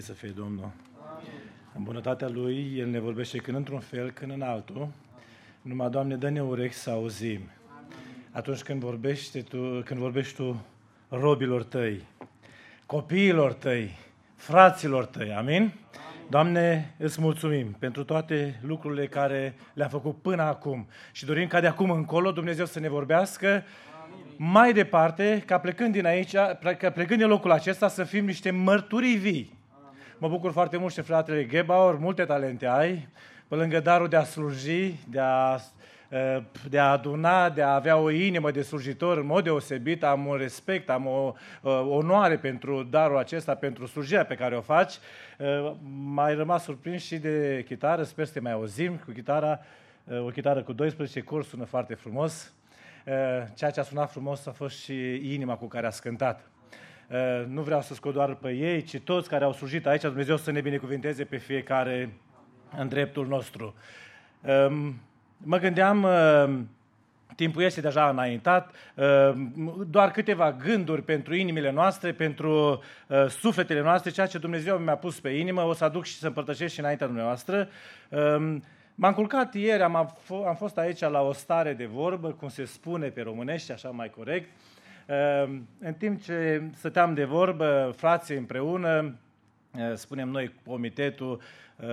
Să fie Domnul. Amin. În bunătatea Lui, El ne vorbește când într-un fel, când în altul. Numai, Doamne, dă-ne urechi să auzim. Amin. Atunci când vorbești Tu robilor Tăi, copiilor Tăi, fraților Tăi. Amin? Amin. Doamne, îți mulțumim pentru toate lucrurile care le-am făcut până acum și dorim ca de acum încolo Dumnezeu să ne vorbească mai departe, ca plecând din aici, ca plecând din locul acesta, să fim niște mărturii vii. Mă bucur foarte mult și fratele Gebauer, multe talente ai, pe lângă darul de a sluji, de a aduna, de a avea o inimă de slujitor în mod deosebit, am un respect, am o onoare pentru darul acesta, pentru slujirea pe care o faci. M-ai rămas surprins și de chitară, sper să te mai auzim cu chitara, o chitară cu 12 cori, sună foarte frumos. Ceea ce a sunat frumos a fost și inima cu care a cântat. Nu vreau să scot doar pe ei, ci toți care au slujit aici, Dumnezeu să ne binecuvinteze pe fiecare în dreptul nostru. Mă gândeam, timpul este deja înaintat, doar câteva gânduri pentru inimile noastre, pentru sufletele noastre, ceea ce Dumnezeu mi-a pus pe inimă, o să aduc și să împărtășesc și înaintea dumneavoastră. M-am culcat ieri, am fost aici la o stare de vorbă, cum se spune pe românește, așa mai corect. În timp ce stăteam de vorbă, frații împreună, spunem noi, comitetul,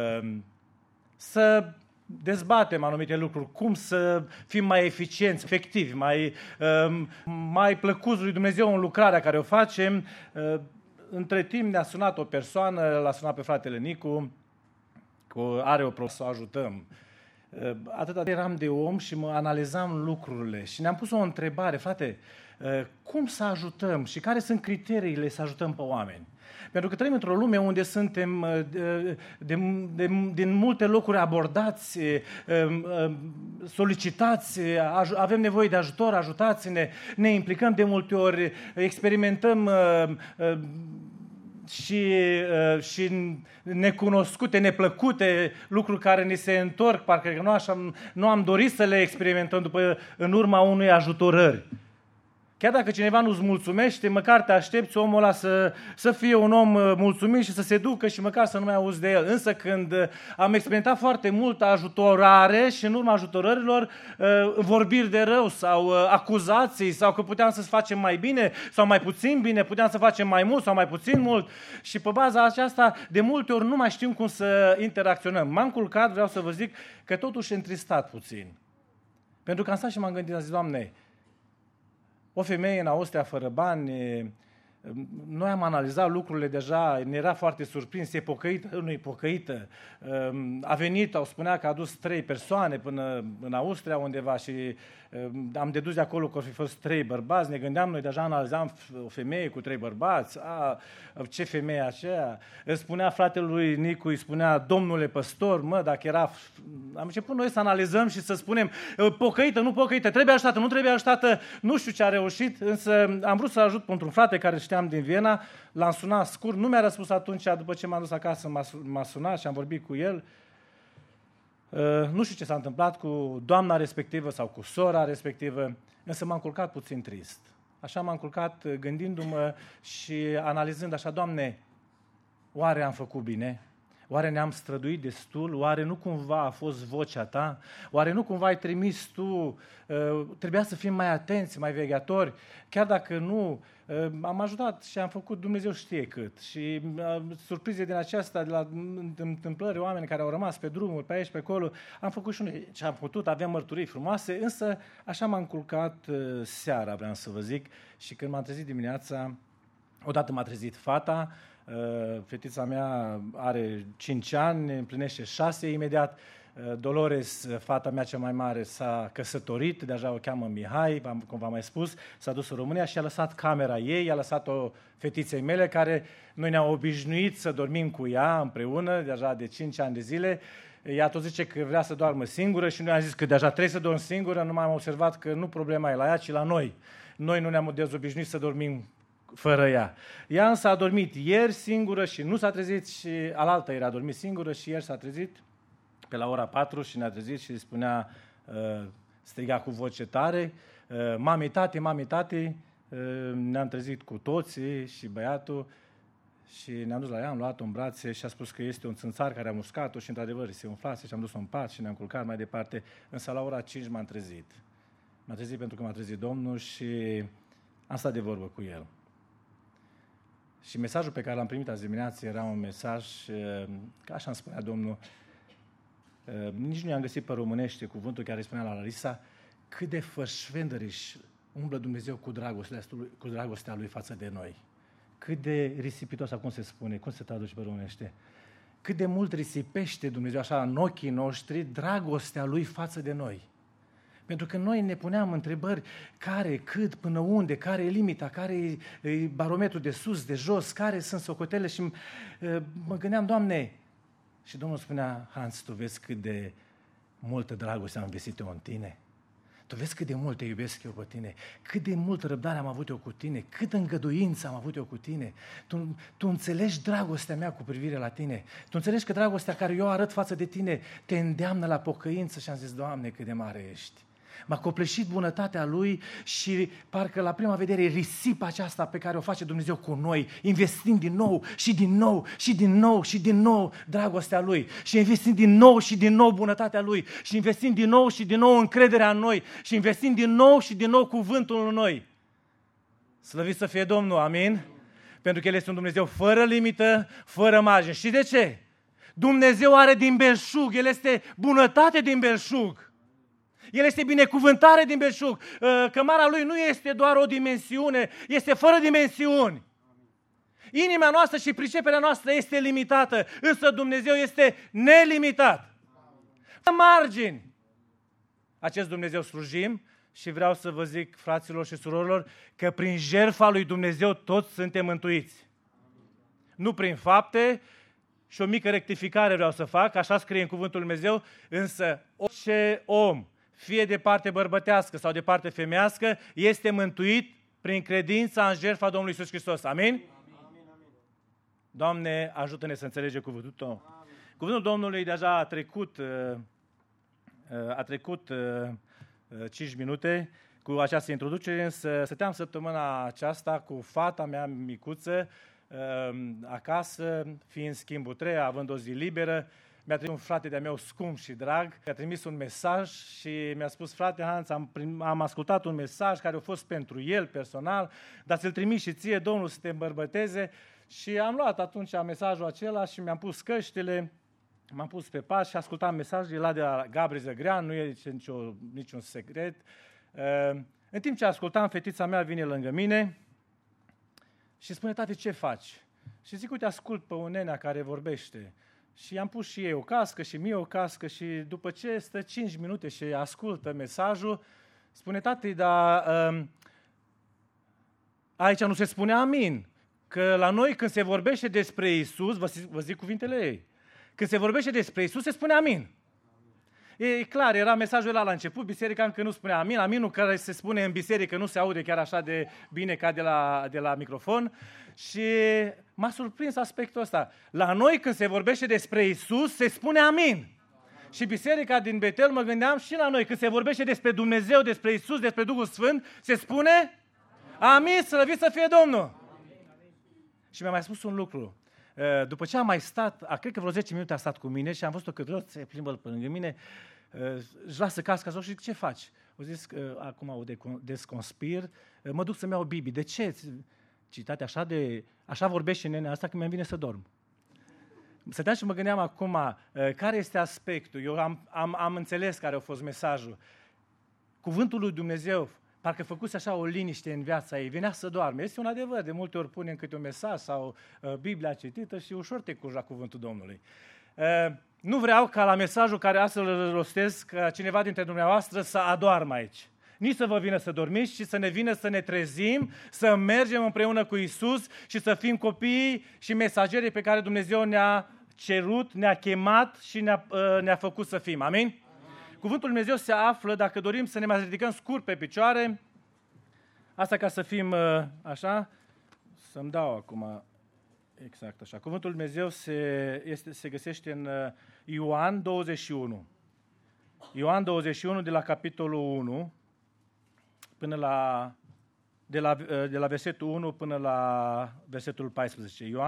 să dezbatem anumite lucruri, cum să fim mai eficienți, efectivi, mai plăcuți lui Dumnezeu în lucrarea care o facem. Între timp ne-a sunat o persoană, l-a sunat pe fratele Nicu, are o problemă, să o ajutăm. Atâta de eram de om și mă analizam lucrurile și ne-am pus o întrebare, frate, cum să ajutăm și care sunt criteriile să ajutăm pe oameni? Pentru că trăim într-o lume unde suntem din multe locuri abordați, solicitați, avem nevoie de ajutor, ajutați-ne, ne implicăm de multe ori, experimentăm și necunoscute, neplăcute, lucruri care ni se întorc, parcă nu am dorit să le experimentăm în urma unei ajutorări. Chiar dacă cineva nu-ți mulțumește, măcar te aștepți omul ăla să fie un om mulțumit și să se ducă și măcar să nu mai auzi de el. Însă când am experimentat foarte mult ajutorare și în urma ajutorărilor vorbiri de rău sau acuzații sau că puteam să facem mai bine sau mai puțin bine, puteam să facem mai mult sau mai puțin mult și pe baza aceasta de multe ori nu mai știm cum să interacționăm. M-am culcat, vreau să vă zic că totuși întristat puțin. Pentru că am stat și m-am gândit, am zis, Doamne, o femeie în Austria fără bani, noi am analizat lucrurile deja, ne era foarte surprins, e pocăită, nu e pocăită, a venit, spunea că a dus 3 persoane până în Austria undeva și am dedus de acolo că ar fi fost 3 bărbați, ne gândeam, noi deja analizam o femeie cu 3 bărbați, ce femeie aceea, îți spunea fratelui Nicu, îi spunea, domnule păstor, dacă era, am început noi să analizăm și să spunem, pocăită, nu pocăită, trebuie ajutată, nu trebuie ajutată, nu știu ce a reușit, însă am vrut să ajut pentru un frate care știam din Viena, l-am sunat scurt, nu mi-a răspuns atunci, după ce m-am dus acasă, m-a sunat și am vorbit cu el. Nu știu ce s-a întâmplat cu doamna respectivă sau cu sora respectivă, însă m-am culcat puțin trist. Așa m-am culcat gândindu-mă și analizând așa, Doamne, oare am făcut bine? Oare ne-am străduit destul? Oare nu cumva a fost vocea Ta? Oare nu cumva ai trimis Tu? Trebuia să fim mai atenți, mai vegheatori? Chiar dacă nu, am ajutat și am făcut Dumnezeu știe cât. Și surprize din aceasta, de la întâmplări, oameni care au rămas pe drumuri, pe aici, pe acolo, am făcut și noi ce am putut, aveam mărturii frumoase, însă așa m-am culcat seara, vreau să vă zic, și când m-am trezit dimineața, odată m-a trezit fata, fetița mea are 5 ani, împlinește 6 imediat. Dolores, fata mea cea mai mare, s-a căsătorit, deja o cheamă Mihai, cum v-am mai spus, s-a dus în România și a lăsat camera ei, a lăsat-o fetiței mele, care noi ne-am obișnuit să dormim cu ea împreună, deja de 5 ani de zile. Ea tot zice că vrea să doarmă singură și noi am zis că deja trebuie să dorm singură, numai am observat că nu problema e la ea, ci la noi. Noi nu ne-am dezobișnuit să dormim fără ea. Ea însă a dormit ieri singură și nu s-a trezit și alaltă ieri a dormit singură și ieri s-a trezit pe la ora 4 și ne-a trezit și spunea, striga cu voce tare, mami, tati, ne-am trezit cu toții și băiatul Și ne-am dus la ea, am luat-o în brațe și a spus că este un țânțar care a muscat-o și într-adevăr se umflase și am dus-o în pat și ne-am culcat mai departe. Însă la ora 5 m-am trezit. M-am trezit pentru că m-a trezit Domnul și am stat de vorbă cu el. Și mesajul pe care l-am primit azi dimineață era un mesaj, că așa îmi spunea Domnul, nici nu i-am găsit pe românește cuvântul care îi spunea la Larisa, cât de fășvendăriș umblă Dumnezeu cu dragostea Lui față de noi. Cât de risipitos, cum se spune, cum se traduce pe românește, cât de mult risipește Dumnezeu așa în ochii noștri dragostea Lui față de noi. Pentru că noi ne puneam întrebări care, cât, până unde, care e limita, care e barometrul de sus, de jos, care sunt socotele și mă gândeam, Doamne, și Domnul spunea, Hans, tu vezi cât de multă dragoste am investit eu în tine? Tu vezi cât de mult te iubesc eu pe tine, cât de multă răbdare am avut eu cu tine, cât îngăduință am avut eu cu tine. Tu înțelegi dragostea mea cu privire la tine. Tu înțelegi că dragostea care eu arăt față de tine te îndeamnă la pocăință și am zis, Doamne, cât de mare ești. M-a copleșit bunătatea Lui și parcă la prima vedere risipa aceasta pe care o face Dumnezeu cu noi, investind din nou și din nou și din nou și din nou dragostea Lui și investind din nou și din nou bunătatea Lui și investind din nou și din nou încrederea în noi și investind din nou și din nou cuvântul în noi. Slăvit să fie Domnul, amin? Pentru că El este un Dumnezeu fără limită, fără margine. Și de ce? Dumnezeu are din belșug, El este bunătate din belșug. El este binecuvântare din belșug. Cămara Lui nu este doar o dimensiune, este fără dimensiuni. Inima noastră și priceperea noastră este limitată, însă Dumnezeu este nelimitat. În margini. Acest Dumnezeu slujim și vreau să vă zic, fraților și surorilor, că prin jertfa lui Dumnezeu toți suntem mântuiți. Nu prin fapte. Și o mică rectificare vreau să fac, așa scrie în cuvântul Lui Dumnezeu, însă orice om, fie de parte bărbătească sau de parte femeiască, este mântuit prin credința în jertfa Domnului Iisus Hristos. Amin? Amin. Doamne, ajută-ne să înțelegem cuvântul Tău. Cuvântul Domnului deja a trecut 5 minute cu această introducere, însă stăteam săptămâna aceasta cu fata mea micuță acasă, fiind schimbul 3, având o zi liberă. Mi-a trimis un frate de-a meu scump și drag, mi-a trimis un mesaj și mi-a spus, frate Hans, am ascultat un mesaj care a fost pentru el personal, dar ți-l trimis și ție, Domnul, să te îmbărbăteze. Și am luat atunci mesajul acela și mi-am pus căștile, m-am pus pe pas și ascultam mesajul, era de la Gabri Zăgrean, nu e niciun secret. În timp ce ascultam, fetița mea vine lângă mine și spune, tati, ce faci? Și zic, uite, ascult pe un nenea care vorbește. Și i-am pus și ei o cască și mie o cască și după ce stă 5 minute și ascultă mesajul, spune, tati, dar aici nu se spune amin. Că la noi când se vorbește despre Iisus, vă zic cuvintele ei, când se vorbește despre Iisus se spune amin. E clar, era mesajul ăla la început, biserica încă nu spunea amin, aminul care se spune în biserică nu se aude chiar așa de bine ca de la microfon și m-a surprins aspectul ăsta. La noi când se vorbește despre Iisus se spune amin. Și biserica din Betel, mă gândeam, și la noi când se vorbește despre Dumnezeu, despre Iisus, despre Duhul Sfânt, se spune amin, slăvit să fie Domnul. Și mi-a mai spus un lucru. După ce am mai stat, cred că vreo 10 minute a stat cu mine și am văzut-o că tot se plimbă pe lângă mine, își lasă casca jos și zic, ce faci? O zis, acum o desconspir, mă duc să-mi iau Bibii. De ce? Citate, așa vorbește nenea asta că mi-am vine să dorm. Stăteam și mă gândeam acum, care este aspectul? Eu am înțeles care a fost mesajul. Cuvântul lui Dumnezeu, parcă făcuse așa o liniște în viața ei, venea să doarme. Este un adevăr, de multe ori punem câte un mesaj sau Biblia citită și ușor te curja cuvântul Domnului. Nu vreau ca la mesajul care astfel îl rostesc cineva dintre dumneavoastră să adoarmă aici. Nici să vă vină să dormiți, ci să ne vină să ne trezim, să mergem împreună cu Iisus și să fim copiii și mesagerii pe care Dumnezeu ne-a cerut, ne-a chemat și ne-a făcut să fim. Amin? Cuvântul Lui Dumnezeu se află, dacă dorim să ne mai ridicăm scurt pe picioare, asta ca să fim așa, să-mi dau acum exact așa. Cuvântul Lui Dumnezeu se găsește în Ioan 21. Ioan 21 de la capitolul 1 până de la versetul 1 până la versetul 14. Ioan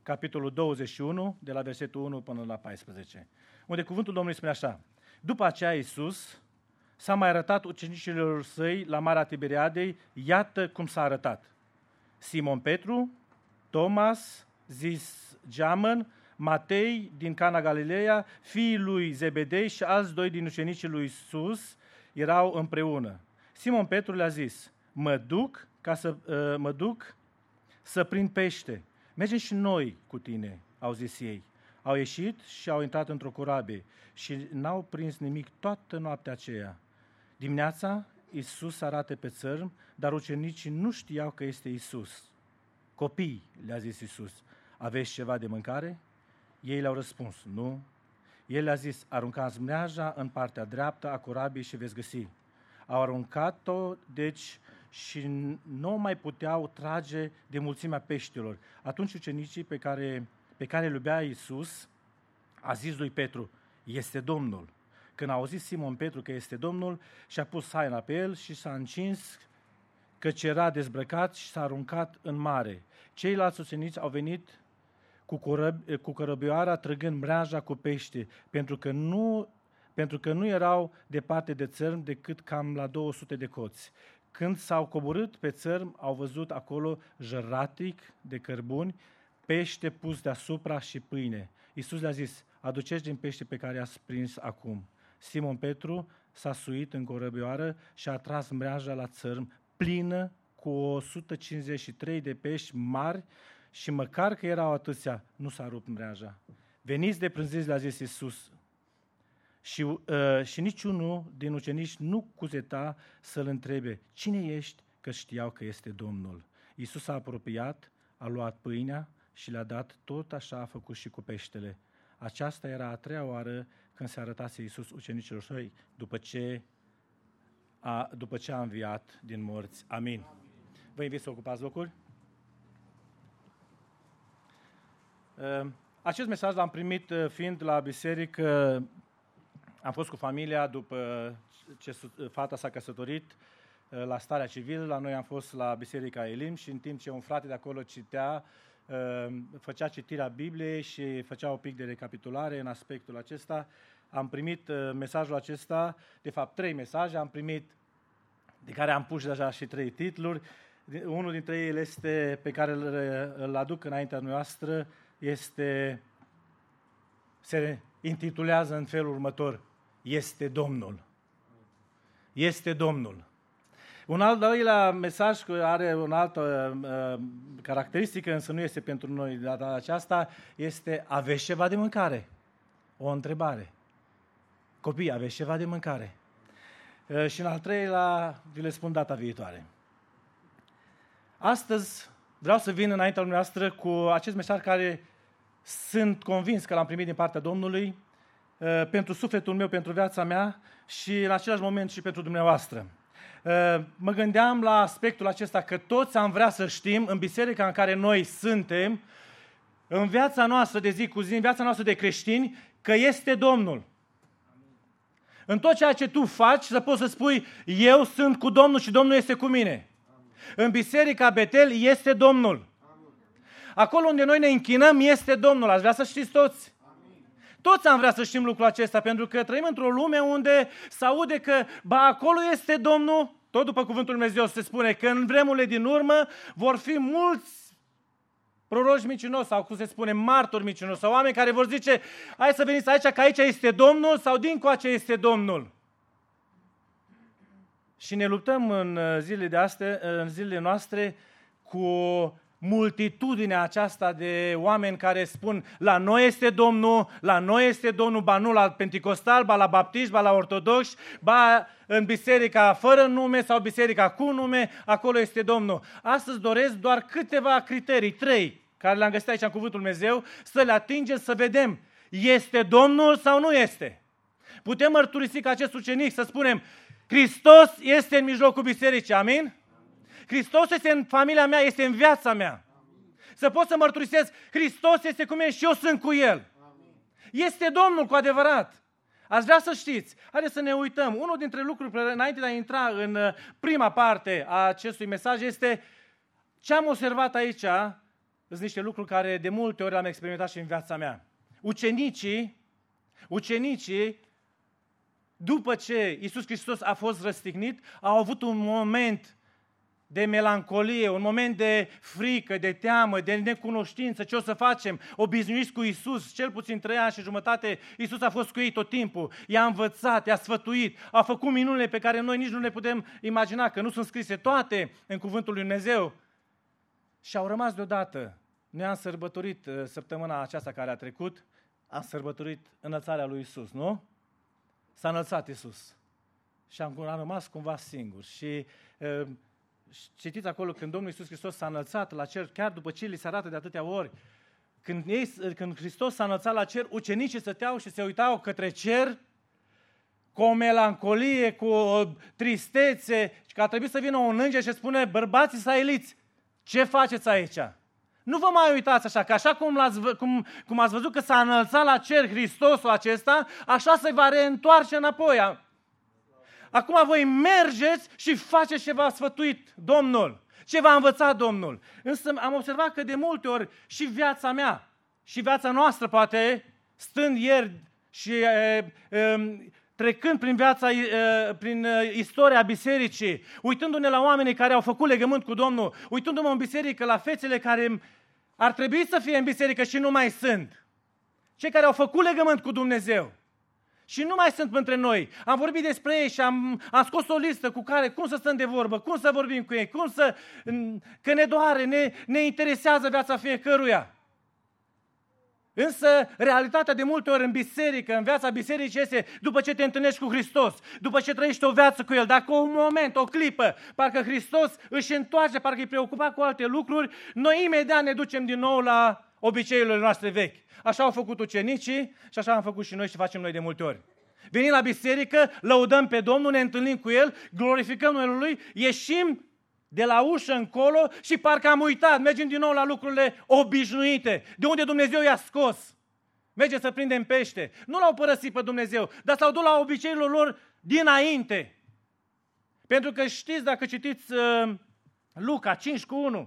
capitolul 21, de la versetul 1 până la 14, unde cuvântul Domnului spune așa: După aceea Iisus s-a mai arătat ucenicilor săi la Marea Tiberiadei, iată cum s-a arătat. Simon Petru, Tomas, zis Geamăn, Matei din Cana Galileea, fiii lui Zebedei și alți doi din ucenicii lui Iisus erau împreună. Simon Petru le-a zis: mă duc să prind pește. Mergem și noi cu tine, au zis ei. Au ieșit și au intrat într-o corabie și n-au prins nimic toată noaptea aceea. Dimineața, Iisus arată pe țărm, dar ucenicii nu știau că este Iisus. Copii, le-a zis Iisus, aveți ceva de mâncare? Ei le-au răspuns, nu. El le-a zis, aruncați mreaja în partea dreaptă a corabiei și veți găsi. Au aruncat-o, deci, și nu mai puteau trage de mulțimea peștilor. Atunci ucenicii pe care îl iubea Iisus a zis lui Petru, este Domnul. Când a auzit Simon Petru că este Domnul, și-a pus haina pe el și s-a încins, căci era dezbrăcat, și s-a aruncat în mare. Ceilalți ucenici au venit cu cărăbioara trăgând mreaja cu pește, pentru că nu erau departe de țărm decât cam la 200 de coți. Când s-au coborât pe țărm, au văzut acolo jăratic de cărbuni, pește pus deasupra și pâine. Iisus le-a zis, aduceți din pește pe care ați prins acum. Simon Petru s-a suit în corăbioară și a tras mreaja la țărm, plină cu 153 de pești mari, și măcar că erau atâția, nu s-a rupt mreaja. Veniți de prânziți, le-a zis Iisus. Și niciunul din ucenici nu cuzeta să-l întrebe, cine ești, că știau că este Domnul. Iisus s-a apropiat, a luat pâinea și le-a dat, tot așa a făcut și cu peștele. Aceasta era a treia oară când se arătase Iisus ucenicilor săi, după ce a înviat din morți. Amin. Vă invit să ocupați locuri. Acest mesaj l-am primit fiind la biserică. Am fost cu familia după ce fata s-a căsătorit la starea civilă. La noi am fost la Biserica Elim și în timp ce un frate de acolo citea, făcea citirea Bibliei și făcea un pic de recapitulare în aspectul acesta, am primit mesajul acesta, de fapt 3 mesaje, am primit, de care am pus deja și 3 titluri. Unul dintre ele este, pe care îl aduc înaintea noastră, se intitulează în felul următor, este Domnul. Este Domnul. Un al doilea mesaj are o altă caracteristică, însă nu este pentru noi de data aceasta, este, aveți ceva de mâncare? O întrebare. Copii, aveți ceva de mâncare? Și în al treilea, vi le spun data viitoare. Astăzi vreau să vin înaintea dumneavoastră cu acest mesaj care sunt convins că l-am primit din partea Domnului pentru sufletul meu, pentru viața mea și în același moment și pentru dumneavoastră. Mă gândeam la aspectul acesta că toți am vrea să știm în biserica în care noi suntem, în viața noastră de zi cu zi, în viața noastră de creștini, că este Domnul. În tot ceea ce tu faci, să poți să spui, eu sunt cu Domnul și Domnul este cu mine. În biserica Betel este Domnul. Acolo unde noi ne închinăm este Domnul. Ați vrea să știți toți? Toți am vrea să știm lucrul acesta, pentru că trăim într-o lume unde se aude că, acolo este Domnul, tot după cuvântul Lui Dumnezeu se spune că în vremurile din urmă vor fi mulți proroci mincinoși, sau cum se spune, martori mincinoși, sau oameni care vor zice, hai să veniți aici, că aici este Domnul, sau dincoace este Domnul. Și ne luptăm în zilele noastre cu multitudinea aceasta de oameni care spun, la noi este Domnul, ba nu la penticostal, ba la baptiști, ba la ortodoxi, ba în biserica fără nume sau biserica cu nume, acolo este Domnul. Astăzi doresc doar câteva criterii, 3, care le-am găsit aici în Cuvântul Dumnezeu, să le atingem, să vedem, este Domnul sau nu este. Putem mărturisi ca acest ucenic să spunem, Hristos este în mijlocul bisericii, amin? Hristos este în familia mea, este în viața mea. Să pot să mărturisesc, Hristos este cu mine și eu sunt cu El. Este Domnul cu adevărat. Ați vrea să știți. Haideți să ne uităm. Unul dintre lucruri, înainte de a intra în prima parte a acestui mesaj, este ce am observat aici sunt niște lucruri care de multe ori am experimentat și în viața mea. Ucenicii, după ce Iisus Hristos a fost răstignit, au avut un moment de melancolie, un moment de frică, de teamă, de necunoștință, ce o să facem, obișnuiți cu Iisus, cel puțin 3 ani și jumătate, Iisus a fost cu ei tot timpul, i-a învățat, i-a sfătuit, a făcut minunile pe care noi nici nu le putem imagina, că nu sunt scrise toate în Cuvântul lui Dumnezeu. Și au rămas deodată. Noi am sărbătorit săptămâna aceasta care a trecut, am sărbătorit înălțarea lui Iisus, nu? S-a înălțat Iisus. Și am rămas cumva singur. Și citiți acolo când Domnul Iisus Hristos s-a înălțat la cer, chiar după ce li se arată de atâtea ori, când Hristos s-a înălțat la cer, ucenicii stăteau și se uitau către cer cu o melancolie, cu o tristețe, și că a trebuit să vină un înger și spune: bărbații israeliți, ce faceți aici? Nu vă mai uitați așa, că așa cum ați văzut că s-a înălțat la cer Hristosul acesta, așa se va reîntoarce înapoi. Acum voi mergeți și faceți ce v-a sfătuit Domnul, ce v-a învățat Domnul. Însă am observat că de multe ori și viața mea, și viața noastră poate, stând ieri și trecând prin istoria bisericii, uitându-ne la oamenii care au făcut legământ cu Domnul, uitându-mă în biserică la fețele care ar trebui să fie în biserică și nu mai sunt, cei care au făcut legământ cu Dumnezeu și nu mai sunt între noi. Am vorbit despre ei și am scos o listă cu care, cum să stăm de vorbă, cum să vorbim cu ei, că ne doare, ne interesează viața fiecăruia. Însă, realitatea de multe ori în biserică, în viața bisericii este după ce te întâlnești cu Hristos, după ce trăiești o viață cu El, dacă un moment, o clipă, parcă Hristos își întoarce, parcă e preocupat cu alte lucruri, noi imediat ne ducem din nou la obiceiurile noastre vechi. Așa au făcut ucenicii și așa am făcut și noi și facem noi de multe ori. Venim la biserică, lăudăm pe Domnul, ne întâlnim cu El, glorificăm numele Lui, ieșim de la ușă încolo și parcă am uitat, mergem din nou la lucrurile obișnuite, de unde Dumnezeu i-a scos. Mergem să prindem pește. Nu l-au părăsit pe Dumnezeu, dar s-au dus la obiceiurile lor dinainte. Pentru că știți, dacă citiți Luca 5:1,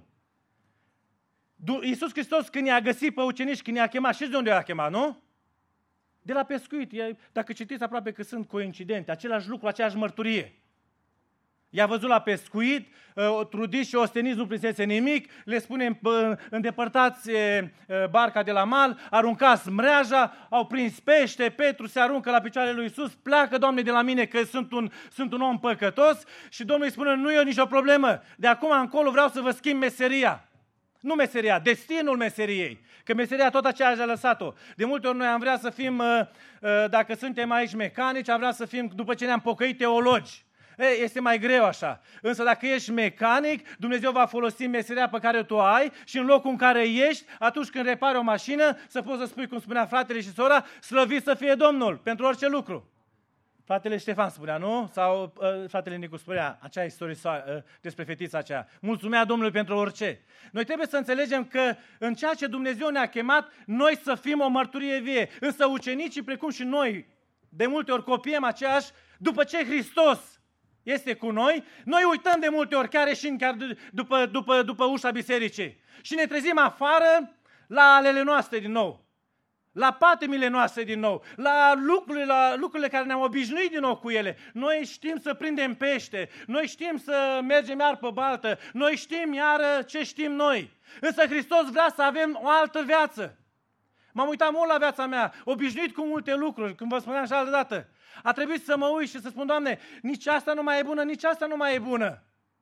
Iisus Hristos când i-a găsit pe ucenici, când i-a chemat, știți de unde i-a chemat, nu? De la pescuit. Dacă citiți, aproape că sunt coincidente, același lucru, aceeași mărturie. I-a văzut la pescuit, trudiți și osteniți, nu prinseți nimic, le spune: îndepărtați barca de la mal, aruncați mreaja, au prins pește, Petru se aruncă la picioarele lui Iisus, pleacă, Doamne, de la mine că sunt un om păcătos, și Domnul îi spune: nu e nicio problemă, de acum încolo vreau să vă schimb meseria. Nu meseria, destinul meseriei, că meseria tot aceea a lăsat-o. De multe ori noi am vrea să fim, dacă suntem aici mecanici, am vrea să fim, după ce ne-am pocăit, teologi. Este mai greu așa. Însă dacă ești mecanic, Dumnezeu va folosi meseria pe care tu ai și în locul în care ești, atunci când repari o mașină, să poți să spui, cum spunea fratele și sora: slăvit să fie Domnul pentru orice lucru. Fratele Ștefan spunea, nu? Sau fratele Nicu spunea acea istorie despre fetița aceea. Mulțumea Domnului pentru orice. Noi trebuie să înțelegem că în ceea ce Dumnezeu ne-a chemat, noi să fim o mărturie vie. Însă ucenicii, precum și noi, de multe ori copiem aceeași, după ce Hristos este cu noi, noi uităm de multe ori, chiar ieșind chiar după ușa bisericii. Și ne trezim afară la alele noastre din nou. La patimile noastre din nou, la lucrurile care ne-am obișnuit din nou cu ele. Noi știm să prindem pește, noi știm să mergem iar pe baltă, noi știm iară ce știm noi. Însă Hristos vrea să avem o altă viață. M-am uitat mult la viața mea, obișnuit cu multe lucruri, când vă spuneam și altă dată. A trebuit să mă uit și să spun: Doamne, nici asta nu mai e bună, nici asta nu mai e bună.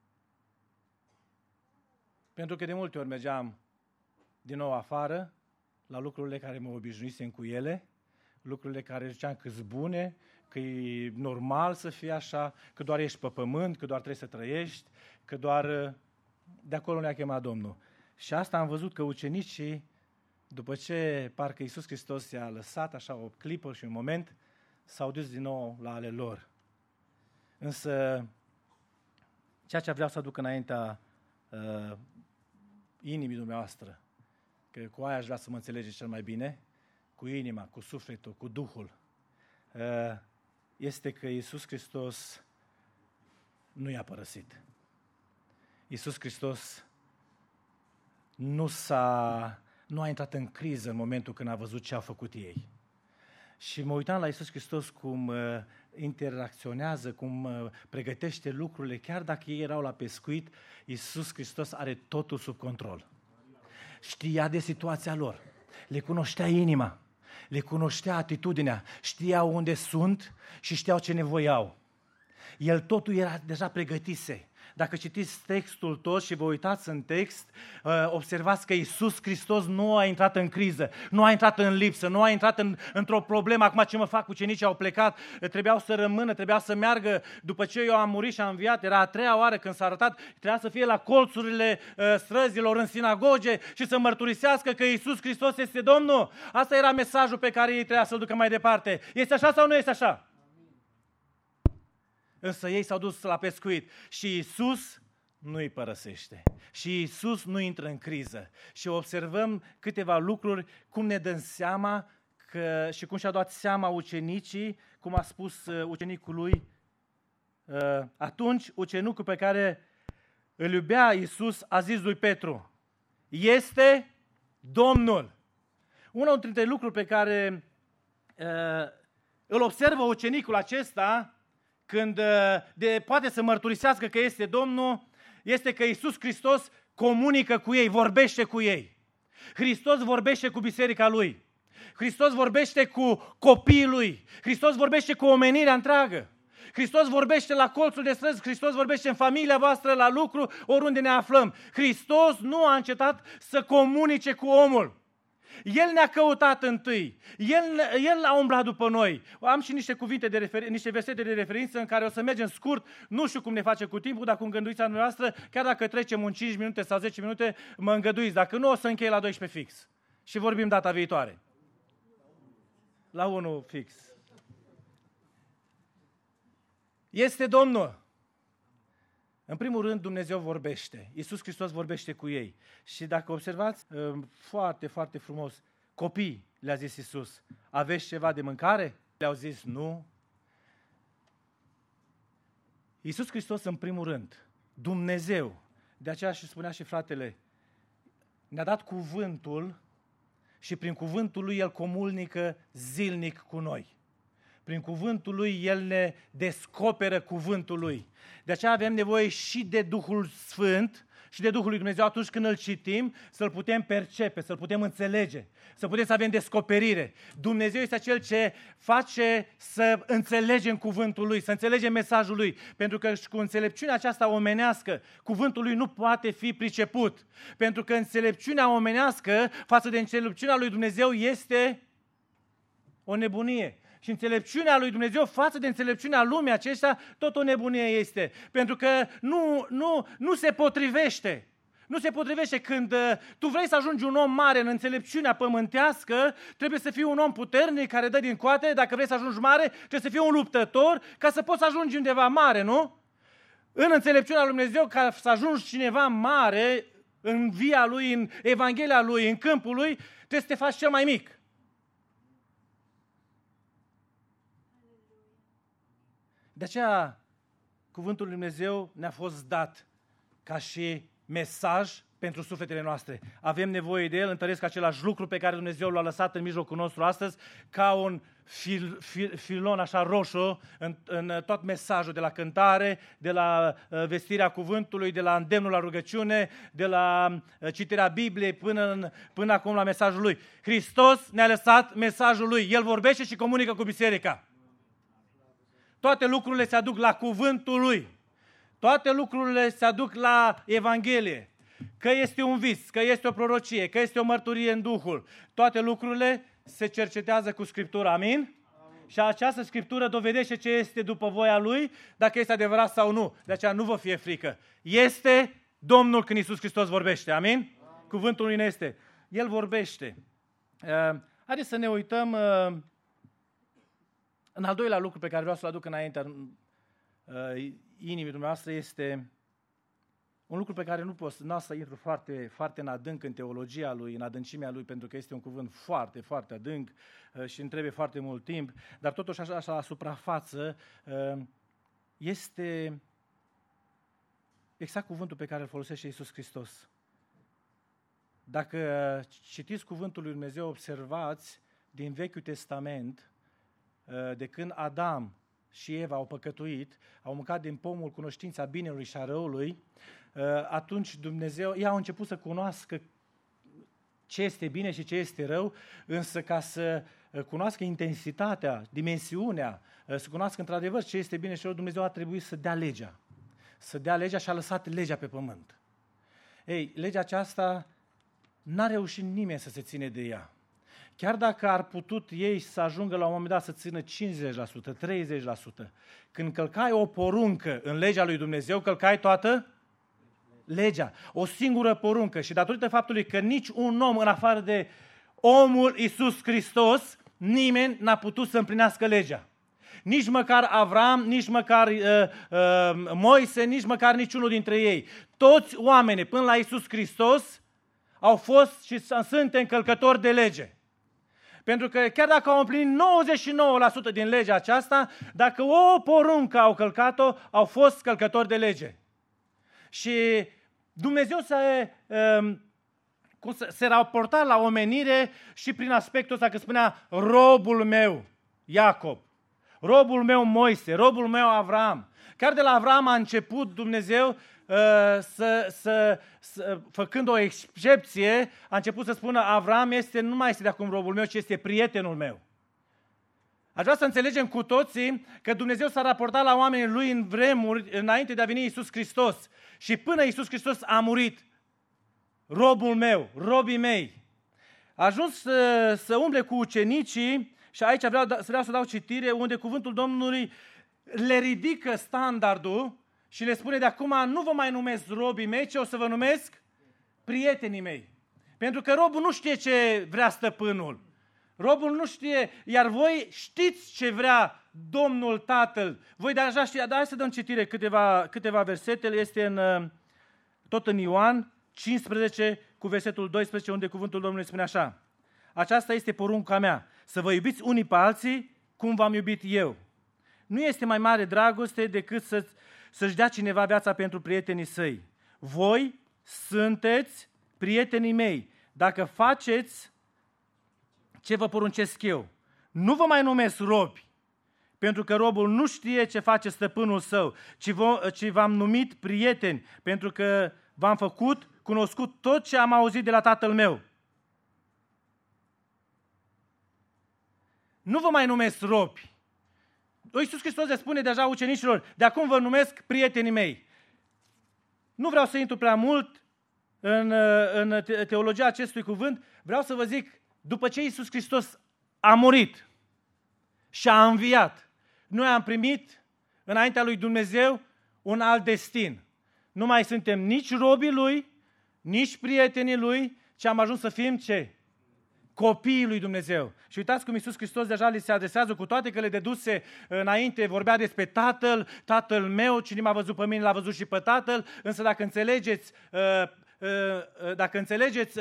Pentru că de multe ori mergeam din nou afară, la lucrurile care mă obișnuisem cu ele, lucrurile care ziceam că sunt bune, că e normal să fie așa, că doar ești pe pământ, că doar trebuie să trăiești, că doar de acolo ne-a chemat Domnul. Și asta am văzut că ucenicii, după ce parcă Iisus Hristos i-a lăsat așa o clipă și un moment, s-au dus din nou la ale lor. Însă, ceea ce vreau să aduc înaintea inimii dumneavoastră, că cu aia aș vrea să mă înțelegeți cel mai bine, cu inima, cu sufletul, cu Duhul, este că Iisus Hristos nu i-a părăsit. Iisus Hristos nu a intrat în criză în momentul când a văzut ce au făcut ei. Și mă uitam la Iisus Hristos cum interacționează, cum pregătește lucrurile, chiar dacă ei erau la pescuit, Iisus Hristos are totul sub control. Știa de situația lor, le cunoștea inima, le cunoștea atitudinea, știau unde sunt și știau ce nevoie au. El totul era deja pregătise. Dacă citiți textul tot și vă uitați în text, observați că Iisus Hristos nu a intrat în criză, nu a intrat în lipsă, nu a intrat într-o problemă. Acum ce mă fac, ucenicii au plecat, trebuiau să rămână, trebuia să meargă după ce eu am murit și am înviat. Era a treia oară când s-a arătat, trebuia să fie la colțurile străzilor în sinagoge și să mărturisească că Iisus Hristos este Domnul. Asta era mesajul pe care ei trebuia să-l ducă mai departe. Este așa sau nu este așa? Însă ei s-au dus la pescuit și Iisus nu îi părăsește. Și Iisus nu intră în criză. Și observăm câteva lucruri, cum ne dăm seama și cum și-a dat seama ucenicii, cum a spus ucenicul lui. Atunci ucenicul pe care îl iubea Iisus a zis lui Petru: este Domnul. Unul dintre lucruri pe care îl observă ucenicul acesta, când poate să mărturisească că este Domnul, este că Iisus Hristos comunică cu ei, vorbește cu ei. Hristos vorbește cu biserica Lui. Hristos vorbește cu copiii Lui. Hristos vorbește cu omenirea întreagă. Hristos vorbește la colțul de străzi, Hristos vorbește în familia voastră, la lucru, oriunde ne aflăm. Hristos nu a încetat să comunice cu omul. El ne-a căutat întâi. El a umblat după noi. Am și niște cuvinte niște versete de referință în care o să mergem scurt. Nu știu cum ne face cu timpul, dar cu îngăduița noastră, chiar dacă trecem un 5 minute sau 10 minute, mă îngăduiți. Dacă nu, o să închei la 12 fix. Și vorbim data viitoare. La 1 fix. Este Domnul. În primul rând, Dumnezeu vorbește. Iisus Hristos vorbește cu ei. Și dacă observați, foarte, foarte frumos, copii, le-a zis Iisus, aveți ceva de mâncare? Le-au zis nu. Iisus Hristos, în primul rând, Dumnezeu, de aceea și spunea și fratele, ne-a dat cuvântul și prin cuvântul Lui El comunică zilnic cu noi. Prin cuvântul Lui, El ne descoperă cuvântul Lui. De aceea avem nevoie și de Duhul Sfânt și de Duhul lui Dumnezeu atunci când îl citim, să-l putem percepe, să-l putem înțelege, să putem să avem descoperire. Dumnezeu este acel ce face să înțelegem cuvântul Lui, să înțelegem mesajul Lui. Pentru că cu înțelepciunea aceasta omenească, cuvântul Lui nu poate fi priceput. Pentru că înțelepciunea omenească față de înțelepciunea lui Dumnezeu este o nebunie. Și înțelepciunea lui Dumnezeu față de înțelepciunea lumii aceștia, tot o nebunie este. Pentru că nu se potrivește. Nu se potrivește când tu vrei să ajungi un om mare în înțelepciunea pământească, trebuie să fii un om puternic care dă din coate. Dacă vrei să ajungi mare, trebuie să fii un luptător ca să poți să ajungi undeva mare, nu? În înțelepciunea lui Dumnezeu, ca să ajungi cineva mare în via lui, în Evanghelia lui, în câmpul lui, trebuie să te faci cel mai mic. De aceea, cuvântul lui Dumnezeu ne-a fost dat ca și mesaj pentru sufletele noastre. Avem nevoie de el, întăresc același lucru pe care Dumnezeu l-a lăsat în mijlocul nostru astăzi, ca un filon așa roșu în tot mesajul, de la cântare, de la vestirea cuvântului, de la îndemnul la rugăciune, de la citirea Bibliei până acum la mesajul lui. Hristos ne-a lăsat mesajul lui. El vorbește și comunică cu biserica. Toate lucrurile se aduc la cuvântul Lui. Toate lucrurile se aduc la Evanghelie. Că este un vis, că este o prorocie, că este o mărturie în Duhul. Toate lucrurile se cercetează cu Scriptura. Amin? Amin. Și această Scriptură dovedește ce este după voia Lui, dacă este adevărat sau nu. De aceea nu vă fie frică. Este Domnul când Iisus Hristos vorbește. Amin? Amin. Cuvântul Lui ne este. El vorbește. Haideți să ne uităm... În al doilea lucru pe care vreau să-l aduc înaintea inimii dumneavoastră este un lucru pe care nu o să intru foarte, foarte în adânc în teologia lui, în adâncimea lui, pentru că este un cuvânt foarte, foarte adânc și îmi trebuie foarte mult timp, dar totuși așa la suprafață este exact cuvântul pe care îl folosește Iisus Hristos. Dacă citiți cuvântul lui Dumnezeu, observați din Vechiul Testament, de când Adam și Eva au păcătuit, au mâncat din pomul cunoștința binelui și a răului, atunci Dumnezeu, ei au început să cunoască ce este bine și ce este rău, însă ca să cunoască intensitatea, dimensiunea, să cunoască într-adevăr ce este bine și rău, Dumnezeu a trebuit să dea legea. Să dea legea și a lăsat legea pe pământ. Ei, legea aceasta n-a reușit nimeni să se ține de ea. Chiar dacă ar putut ei să ajungă la un moment dat să țină 50%, 30%, când călcai o poruncă în legea lui Dumnezeu, călcai toată legea. O singură poruncă. Și datorită faptului că nici un om în afară de omul Iisus Hristos, nimeni n-a putut să împlinească legea. Nici măcar Avram, nici măcar Moise, nici măcar niciunul dintre ei. Toți oamenii până la Iisus Hristos au fost și sunt încălcători de lege. Pentru că chiar dacă au împlinit 99% din legea aceasta, dacă o poruncă au călcat-o, au fost călcători de lege. Și Dumnezeu se raporta la omenire și prin aspectul ăsta, că spunea robul meu Iacob, robul meu Moise, robul meu Avram. Chiar de la Avram a început Dumnezeu făcând o excepție, a început să spună Avram nu mai este de acum robul meu, ci este prietenul meu. Aș vrea să înțelegem cu toții că Dumnezeu s-a raportat la oamenii Lui în vremuri, înainte de a veni Iisus Hristos. Și până Iisus Hristos a murit, robul meu, robii mei. A ajuns să umble cu ucenicii și aici vreau să dau citire, unde cuvântul Domnului le ridică standardul și le spune de acum nu vă mai numesc robii mei, ci o să vă numesc prietenii mei. Pentru că robul nu știe ce vrea stăpânul. Robul nu știe, iar voi știți ce vrea Domnul Tatăl. Voi deja știți, dar hai să dăm citire câteva versete, este tot în Ioan 15 cu versetul 12, unde cuvântul Domnului spune așa: aceasta este porunca mea, să vă iubiți unii pe alții cum v-am iubit eu. Nu este mai mare dragoste decât să-și dea cineva viața pentru prietenii săi. Voi sunteți prietenii mei dacă faceți ce vă poruncesc eu. Nu vă mai numesc robi, pentru că robul nu știe ce face stăpânul său, ci v-am numit prieteni, pentru că v-am cunoscut tot ce am auzit de la Tatăl meu. Nu vă mai numesc robi. Iisus Hristos le spune deja ucenicilor, de acum vă numesc prietenii mei. Nu vreau să intru prea mult în teologia acestui cuvânt, vreau să vă zic, după ce Iisus Hristos a murit și a înviat, noi am primit înaintea lui Dumnezeu un alt destin. Nu mai suntem nici robii Lui, nici prietenii Lui, ci am ajuns să fim ce? Copiii lui Dumnezeu. Și uitați cum Iisus Hristos deja li se adresează, cu toate că le deduse înainte, vorbea despre Tatăl, Tatăl meu, cine m-a văzut pe mine l-a văzut și pe Tatăl, însă dacă înțelegeți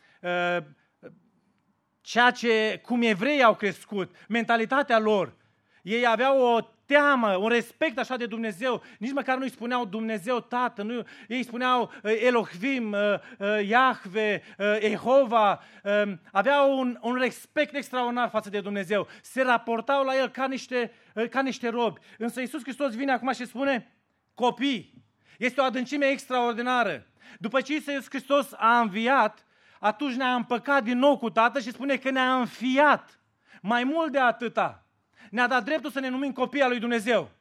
cum evreii au crescut, mentalitatea lor, ei aveau o teamă, un respect așa de Dumnezeu, nici măcar nu îi spuneau Dumnezeu Tată, nu, ei spuneau Elohim, Iahve, Jehova, aveau un respect extraordinar față de Dumnezeu, se raportau la El ca niște robi. Însă Iisus Hristos vine acum și spune copii. Este o adâncime extraordinară. După ce Iisus Hristos a înviat, atunci ne-a împăcat din nou cu Tatăl și spune că ne-a înfiat. Mai mult de atâta, ne-a dat dreptul să ne numim copii al lui Dumnezeu.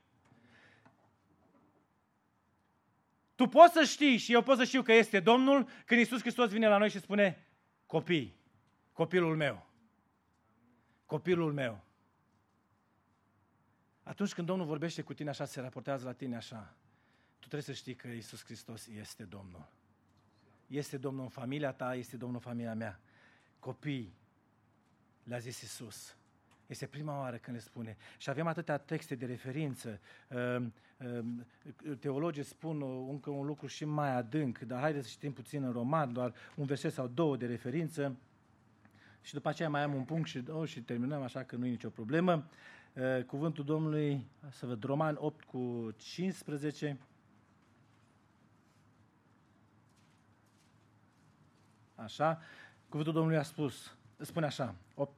Tu poți să știi și eu pot să știu că este Domnul când Iisus Hristos vine la noi și spune copii, copilul meu, copilul meu. Atunci când Domnul vorbește cu tine așa, se raportează la tine așa, tu trebuie să știi că Iisus Hristos este Domnul. Este Domnul în familia ta, este Domnul în familia mea. Copii, le-a zis Iisus. Este prima oară când le spune. Și avem atâtea texte de referință. Teologii spun încă un lucru și mai adânc, dar haideți să citim puțin în Roman, doar un verset sau două de referință. Și după aceea mai am un punct și terminăm, așa că nu e nicio problemă. Cuvântul Domnului, să văd, Roman 8 cu 15. Așa, cuvântul Domnului spune așa, 8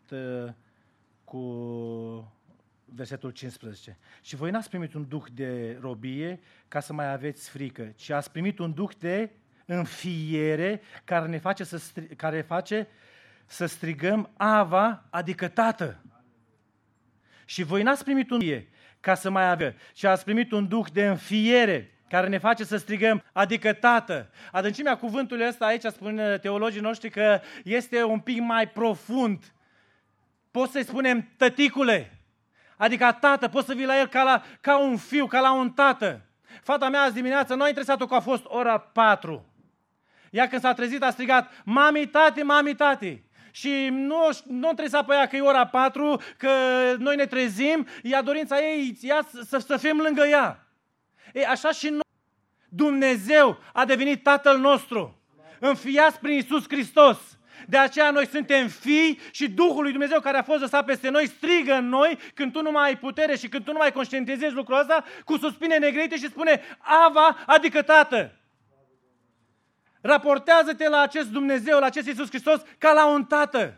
cu versetul 15. Și voi n-ați primit un duh de robie ca să mai aveți frică, ci ați primit un duh de înfiere care face să strigăm Ava, adică Tată. Și voi n-ați primit un duh ca să mai aveți, ci ați primit un duh de înfiere care ne face să strigăm, adică Tată. Adâncimea cuvântului ăsta aici, spun teologii noștri, că este un pic mai profund. Poți să-i spunem tăticule, adică Tată, poți să vii la el ca un fiu, ca la un tată. Fata mea azi dimineață nu a interesat-o că a fost ora 4. Ea când s-a trezit a strigat, mami, tati, mami, tati. Și nu interesa pe ea că e ora 4, că noi ne trezim, ea dorința ei să fim lângă ea. E, așa și noi. Dumnezeu a devenit Tatăl nostru, înfiați prin Iisus Hristos. De aceea noi suntem fii și Duhul lui Dumnezeu care a fost lăsat peste noi strigă în noi când tu nu mai ai putere și când tu nu mai conștientizezi lucrul ăsta cu suspine negrite și spune Ava, adică Tată. Raportează-te la acest Dumnezeu, la acest Iisus Hristos ca la un tată.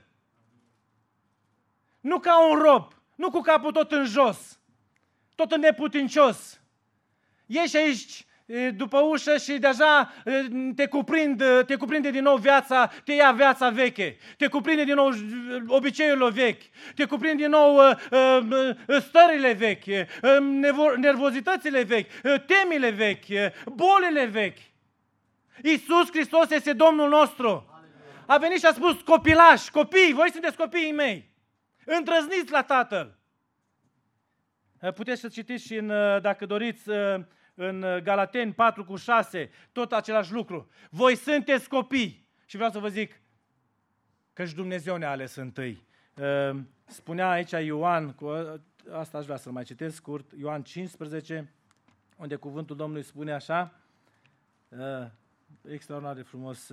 Nu ca un rob, nu cu capul tot în jos, tot neputincios. Ieși aici după ușă și deja te cuprinde din nou viața, te ia viața veche, te cuprinde din nou obiceiurile vechi, te cuprinde din nou stările vechi, nervozitățile vechi, temile vechi, bolile vechi. Iisus Hristos este Domnul nostru. A venit și a spus, copilași, copii, voi sunteți copiii mei. Îndrăzniți la Tatăl. Puteți să citiți și, dacă doriți, în Galateni 4 cu 6, tot același lucru. Voi sunteți copii. Și vreau să vă zic că și Dumnezeu ne-a ales întâi. Spunea aici Ioan, asta aș vrea să-l mai citesc scurt, Ioan 15, unde cuvântul Domnului spune așa, extraordinar de frumos.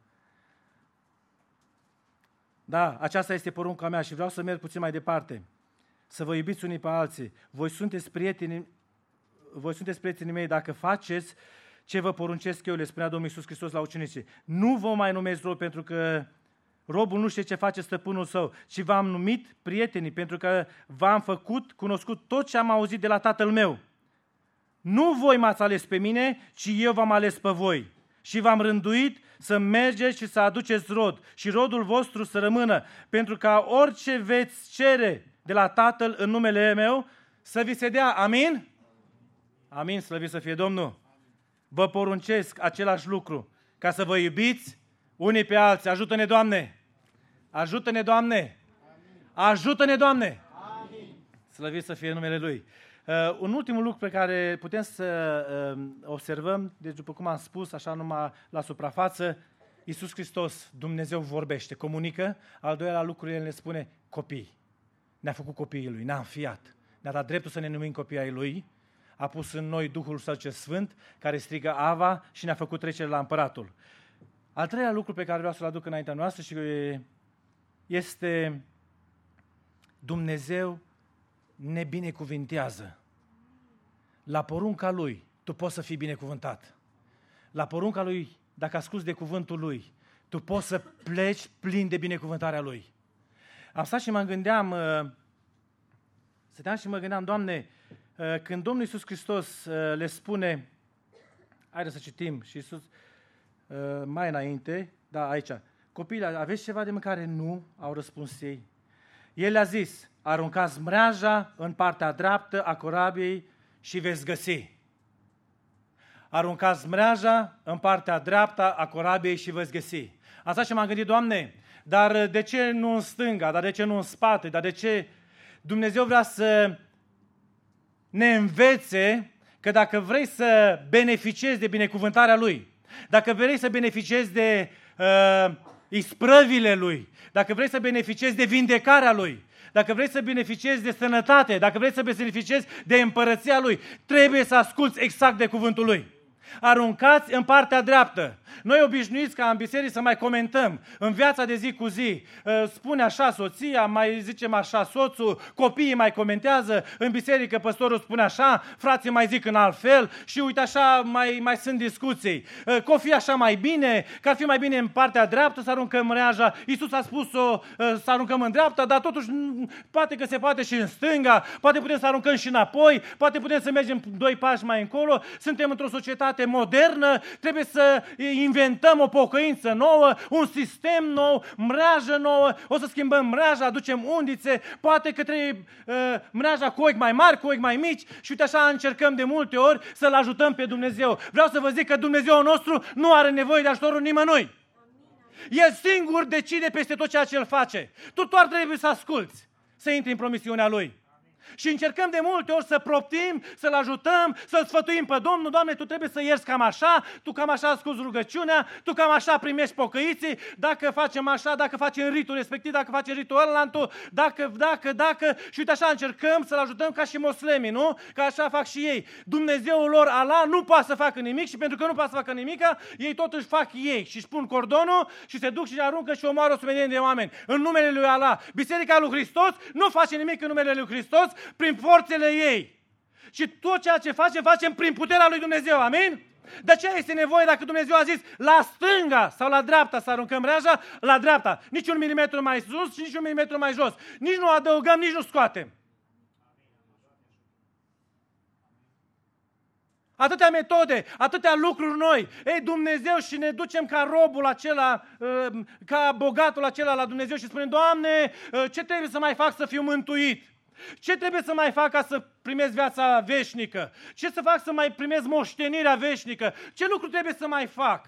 Da, aceasta este porunca mea și vreau să merg puțin mai departe. Să vă iubiți unii pe alții. Voi sunteți prietenii mei dacă faceți ce vă poruncesc eu, le spunea Domnul Iisus Hristos la ucenicii. Nu vă mai numesc rob pentru că robul nu știe ce face stăpânul său, ci v-am numit prietenii pentru că v-am cunoscut tot ce am auzit de la Tatăl meu. Nu voi m-ați ales pe mine, ci eu v-am ales pe voi. Și v-am rânduit să mergeți și să aduceți rod și rodul vostru să rămână, pentru ca orice veți cere de la Tatăl în numele meu să vi se dea. Amin? Amin, slăvit să fie Domnul. Vă poruncesc același lucru, ca să vă iubiți unii pe alții. Ajută-ne, Doamne! Ajută-ne, Doamne! Ajută-ne, Doamne! Slăvit să fie numele Lui. Un ultim lucru pe care putem să observăm, deci după cum am spus, așa numai la suprafață, Iisus Hristos, Dumnezeu vorbește, comunică. Al doilea lucru, El ne spune copii. Ne-a făcut copiii Lui, ne-a înfiat. Ne-a dat dreptul să ne numim copii ai Lui. A pus în noi Duhul Său cel Sfânt, care strigă Ava și ne-a făcut trecere la Împăratul. Al treilea lucru pe care vreau să-l aduc înaintea noastră și este Dumnezeu ne binecuvintează. La porunca Lui, tu poți să fii binecuvântat. La porunca Lui, dacă asculți de cuvântul Lui, tu poți să pleci plin de binecuvântarea Lui. Am stat și mă gândeam, Doamne, când Domnul Iisus Hristos le spune, haideți să citim, și Iisus mai înainte, da, aici, copiii, aveți ceva de mâncare? Nu, au răspuns ei. El le-a zis, aruncați mreaja în partea dreaptă a corabiei și veți găsi. Aruncați mreaja în partea dreaptă a corabiei și veți găsi. Asta și m-am gândit, Doamne, dar de ce nu în stânga, dar de ce nu în spate, dar de ce Dumnezeu vrea să ne învețe că dacă vrei să beneficiezi de binecuvântarea Lui, dacă vrei să beneficiezi de isprăvile Lui, dacă vrei să beneficiezi de vindecarea Lui, dacă vrei să beneficiezi de sănătate, dacă vrei să beneficiezi de împărăția Lui, trebuie să asculți exact de cuvântul Lui. Aruncați în partea dreaptă. Noi obișnuiți ca în biserică să mai comentăm în viața de zi cu zi. Spune așa soția, mai zicem așa soțul, copiii mai comentează, în biserică păstorul spune așa, frații mai zic în alt fel și uite așa mai sunt discuții. Că o fi așa mai bine, că ar fi mai bine în partea dreaptă să aruncăm mreaja. Iisus a spus-o să aruncăm în dreapta, dar totuși poate că se poate și în stânga, poate putem să aruncăm și înapoi, poate putem să mergem 2 pași mai încolo. Suntem într-o societate modernă, trebuie să inventăm o pocăință nouă, un sistem nou, mreajă nouă, o să schimbăm mreaja, aducem undițe, poate că trebuie mreaja cu ochi mai mari, cu ochi mai mici și uite așa încercăm de multe ori să-L ajutăm pe Dumnezeu. Vreau să vă zic că Dumnezeu nostru nu are nevoie de ajutorul nimănui. El singur decide peste tot ceea ce El face. Tu doar trebuie să asculți, să intri în promisiunea Lui. Și încercăm de multe ori să proptim, să-L ajutăm, să-L sfătuim pe Domnul. Doamne, Tu trebuie să ierți cam așa, Tu cam așa asculți rugăciunea, Tu cam așa primești pocăiții, dacă facem așa, dacă facem ritul respectiv, dacă facem ritul ălantul, dacă, și uite așa încercăm să-L ajutăm ca și moslemii, nu? Că așa fac și ei. Dumnezeul lor, Allah, nu poate să facă nimic și pentru că nu poate să facă nimic, ei totuși fac ei și își pun cordonul și se duc și aruncă și omoară o sumedenie de oameni. În numele Lui Allah. Biserica lui Hristos nu face nimic în numele Lui Hristos, prin forțele ei. Și tot ceea ce facem prin puterea lui Dumnezeu. Amin? De aceea este nevoie, dacă Dumnezeu a zis la stânga sau la dreapta să aruncăm mreaja, la dreapta. Nici 1 milimetru mai sus și nici 1 milimetru mai jos. Nici nu adăugăm, nici nu scoatem. Atâtea metode, atâtea lucruri noi. Ei, Dumnezeu, și ne ducem ca robul acela, ca bogatul acela la Dumnezeu și spunem, Doamne, ce trebuie să mai fac să fiu mântuit? Ce trebuie să mai fac ca să primesc viața veșnică? Ce să fac să mai primesc moștenirea veșnică? Ce lucru trebuie să mai fac?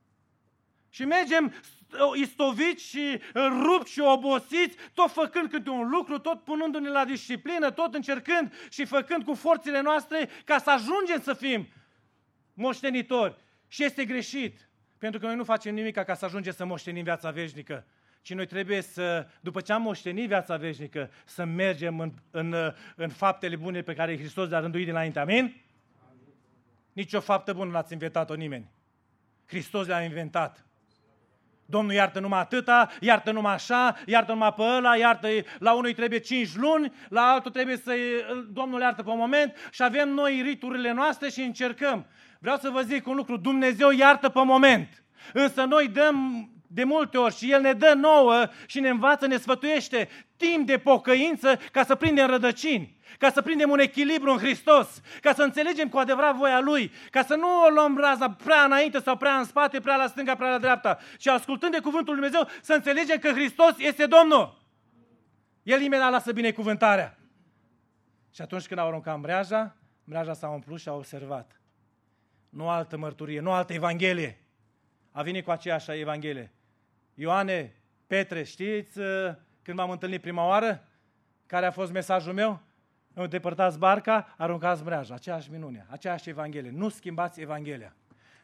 Și mergem istoviți și rupți și obosiți, tot făcând câte un lucru, tot punându-ne la disciplină, tot încercând și făcând cu forțele noastre ca să ajungem să fim moștenitori. Și este greșit, pentru că noi nu facem nimic ca să ajungem să moștenim viața veșnică. Și noi trebuie să, după ce am moștenit viața veșnică, să mergem în faptele bune pe care Hristos le-a rânduit dinainte. Amin? Nici o faptă bună n-ați inventat-o nimeni. Hristos le-a inventat. Domnul iartă numai atâta, iartă numai așa, iartă numai pe ăla, iartă, la unul îi trebuie 5 luni, la altul trebuie să Domnul iartă pe moment și avem noi riturile noastre și încercăm. Vreau să vă zic un lucru, Dumnezeu iartă pe moment, însă noi dăm de multe ori și El ne dă nouă și ne învață, ne sfătuiește timp de pocăință ca să prindem rădăcini, ca să prindem un echilibru în Hristos, ca să înțelegem cu adevărat voia Lui, ca să nu o luăm raza prea înainte sau prea în spate, prea la stânga, prea la dreapta, ci ascultând de cuvântul Lui Dumnezeu să înțelegem că Hristos este Domnul. El imediat lasă binecuvântarea. Și atunci când au aruncat mreaja s-a umplut și a observat. Nu altă mărturie, nu altă evanghelie. A venit cu aceeași evanghelie. Ioane, Petre, știți când m-am întâlnit prima oară? Care a fost mesajul meu? Nu depărtați barca, aruncați mreaja. Aceeași minune, aceeași evanghelie. Nu schimbați evanghelia.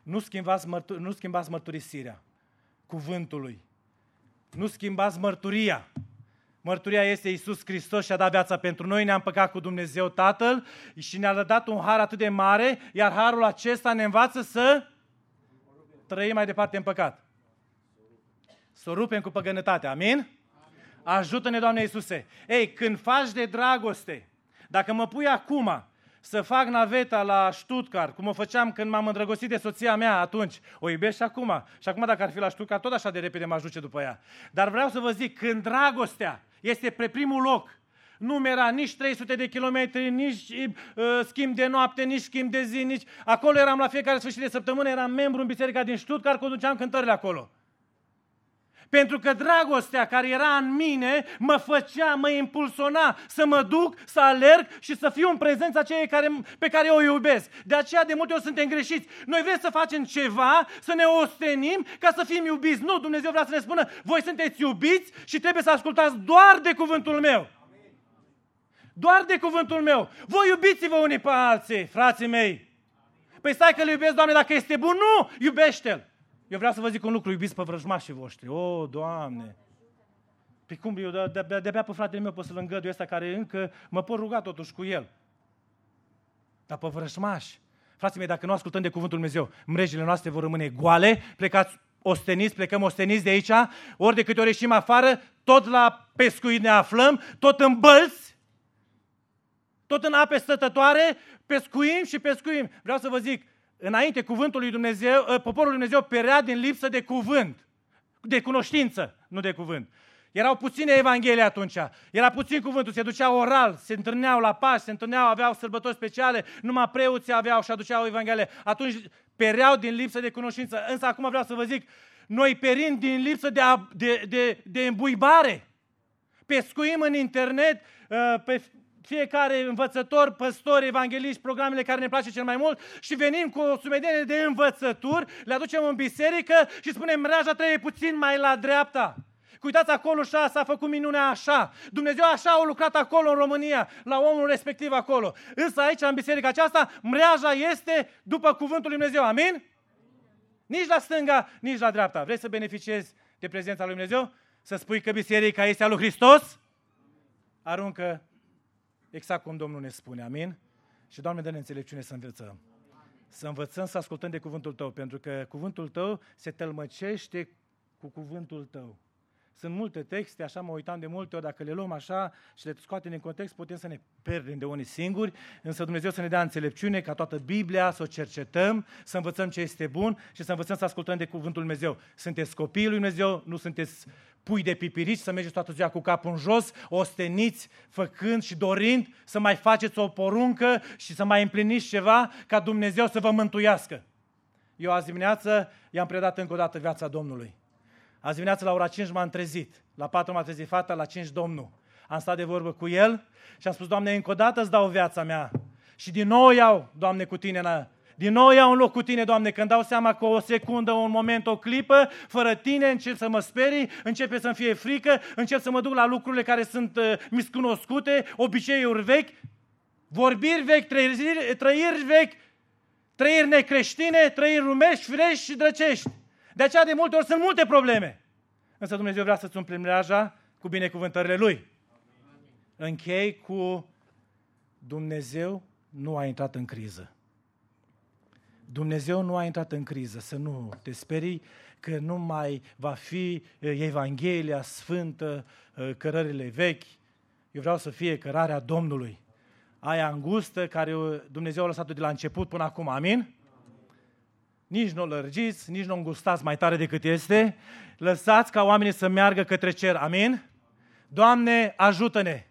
Nu schimbați mărturisirea cuvântului. Nu schimbați mărturia. Mărturia este Iisus Hristos și a dat viața pentru noi, ne-a împăcat cu Dumnezeu Tatăl și ne-a dat un har atât de mare, iar harul acesta ne învață să trăim mai departe în păcat. Să o rupem cu păgânătatea. Amin? Ajută-ne, Doamne Iisuse. Ei, când faci de dragoste, dacă mă pui acum să fac naveta la Stuttgart, cum o făceam când m-am îndrăgostit de soția mea atunci, o iubesc și acum. Și acum dacă ar fi la Stuttgart, tot așa de repede m-aș duce după ea. Dar vreau să vă zic, când dragostea este pe primul loc, nu mi-era nici 300 de kilometri, nici schimb de noapte, nici schimb de zi, nici... Acolo eram la fiecare sfârșit de săptămână, eram membru în biserica din Stuttgart, conduceam cântările acolo. Pentru că dragostea care era în mine mă impulsiona să mă duc, să alerg și să fiu în prezența celei pe care o iubesc. De aceea de multe ori suntem greșiți. Noi vrem să facem ceva, să ne ostenim ca să fim iubiți. Nu, Dumnezeu vrea să ne spună, voi sunteți iubiți și trebuie să ascultați doar de cuvântul meu. Doar de cuvântul meu. Voi iubiți-vă unii pe alții, frații mei. Păi stai că le iubesc, Doamne, dacă este bun. Nu, iubește-l. Eu vreau să vă zic un lucru, iubiți pe vrăjmașii voștri. O, Doamne! Pe cum, eu de-abia pe fratele meu pot să-l îngădui ăsta care încă mă pot ruga totuși cu el. Dar pe vrăjmași, Frații mei, dacă nu ascultăm de cuvântul Lui Dumnezeu, mrejile noastre vor rămâne goale, plecăm osteniți de aici, ori de câte ori ieșim afară, tot la pescuit ne aflăm, tot în bălți, tot în ape stătătoare, pescuim și pescuim. Vreau să vă zic, înainte cuvântul lui Dumnezeu, poporul lui Dumnezeu perea din lipsă de cuvânt, de cunoștință, nu de cuvânt. Erau puține evanghelii atunci, era puțin cuvântul, se ducea oral, se întâlneau la Paști, se întâlneau, aveau sărbători speciale, numai preoții aveau și aduceau evanghelie. Atunci pereau din lipsă de cunoștință. Însă acum vreau să vă zic, noi perim din lipsă de îmbuibare. Pescuim în internet, pe fiecare învățător, păstori, evangeliști, programele care ne place cel mai mult și venim cu o sumedenie de învățături, le aducem în biserică și spunem, mreaja trebuie puțin mai la dreapta. Uitați acolo așa, s-a făcut minunea așa. Dumnezeu așa a lucrat acolo în România, la omul respectiv acolo. Însă aici, în biserica aceasta, mreaja este după cuvântul lui Dumnezeu. Amin? Nici la stânga, nici la dreapta. Vrei să beneficiezi de prezența lui Dumnezeu? Să spui că biserica este a lui Hristos? Aruncă exact cum Domnul ne spune. Amin? Și Doamne, dă-ne înțelepciune să învățăm. Să învățăm să ascultăm de cuvântul Tău, pentru că cuvântul Tău se tălmăcește cu cuvântul Tău. Sunt multe texte, așa mă uitam de multe ori, dacă le luăm așa și le scoatem din context, putem să ne pierdem de unii singuri, însă Dumnezeu să ne dea înțelepciune ca toată Biblia să o cercetăm, să învățăm ce este bun și să învățăm să ascultăm de cuvântul Lui Dumnezeu. Sunteți copiii Lui Dumnezeu, nu sunteți pui de pipirici, să mergeți toată ziua cu capul în jos, osteniți, făcând și dorind să mai faceți o poruncă și să mai împliniți ceva ca Dumnezeu să vă mântuiască. Eu azi dimineață i-am predat încă o dată viața Domnului. Azi dimineață la ora 5 m-am trezit, la 4 m-a trezit fata, la 5 Domnul. Am stat de vorbă cu el și am spus, Doamne, încă o dată îți dau viața mea și din nou iau, Doamne, cu Tine, din nou iau un loc cu Tine, Doamne, când dau seama că o secundă, un moment, o clipă, fără Tine încep să mă sperii, începe să-mi fie frică, încep să mă duc la lucrurile care sunt miscunoscute, obiceiuri vechi, vorbiri vechi, trăiri vechi, trăiri necreștine, trăiri rumești, firești și drăcești. De aceea de multe ori sunt multe probleme. Însă Dumnezeu vrea să-ți umple mreaja cu binecuvântările Lui. Închei cu Dumnezeu nu a intrat în criză. Dumnezeu nu a intrat în criză. Să nu te sperii că nu mai va fi Evanghelia sfântă, cărările vechi. Eu vreau să fie cărarea Domnului. Aia îngustă care Dumnezeu a lăsat-o de la început până acum. Amin? Nici nu o lărgiți, nici nu o îngustați mai tare decât este. Lăsați ca oamenii să meargă către cer. Amin? Doamne, ajută-ne!